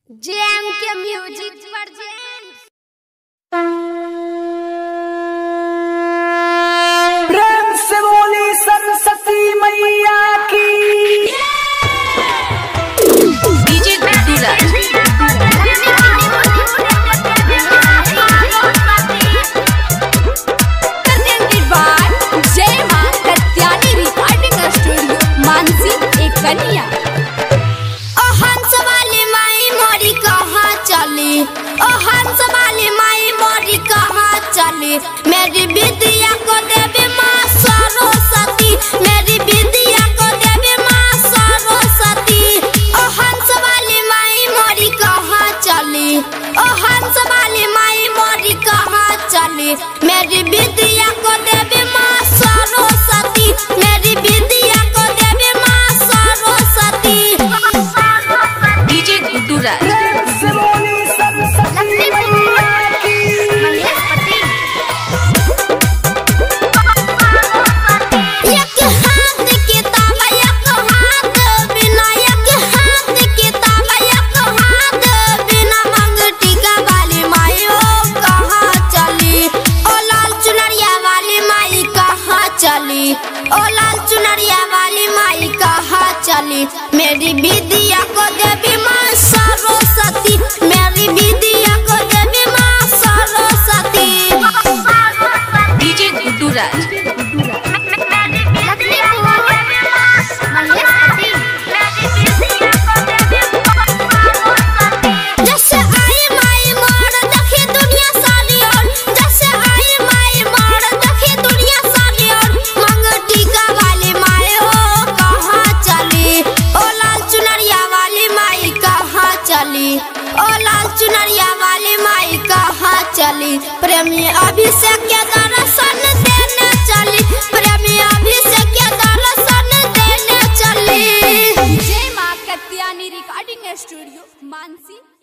GeM के music present. प्रेम से बोली सरस्वती मैया की। DJ Guddu Raj presented by जय मां कत्यानी रिकॉर्डिंग स्टूडियो मानसी एक कन्या। ओ हंस वाली माई मोरी कहाँ चली, ओ हंस वाली माई मोरी कहाँ चली। मेरी विद्या को देवी माँ सरस्वती, मेरी विद्या को देवी माँ सरस्वती। ओ हंस वाली माई मोरी कहाँ चली, ओ हंस वाली माई मोरी कहाँ चली। मेरी विद्या को देवी माँ सरस्वती, मेरी विद्या को देवी माँ सरस्वती। डीजे गुड्डू राज प्रेम से बोली सरस्वती मैया की। एक हाथ किताब एक हाथ बिना, एक हाथ किताब एक हाथ बिना। मंगटी का वाली माई ओ कहाँ चली, ओ लाल चुनरिया वाली माई कहाँ चली, ओ लाल चुनरिया वाली माई कहाँ चली। मेरी विद्या को देवी माँ सरस्वती, मेरी विद्या को देवी माँ सरस्वती। डीजे गुड्डू राज जैसे आई माई मोर देखी दुनिया सारी ओर, जैसे आई माई मोर देखी दुनिया सारी ओर। मंगटी का वाली माई ओ कहाँ चली, ओ लाल चुनरिया वाली माई कहाँ चली, ओ लाल चुनरिया वाली माई कहाँ चली। प्रेमी अभिषेक के दर्शन देने चली, प्रेमी अभिषेक के दर्शन देने चली। जय मां कत्यानी रिकॉर्डिंग स्टूडियो मानसी।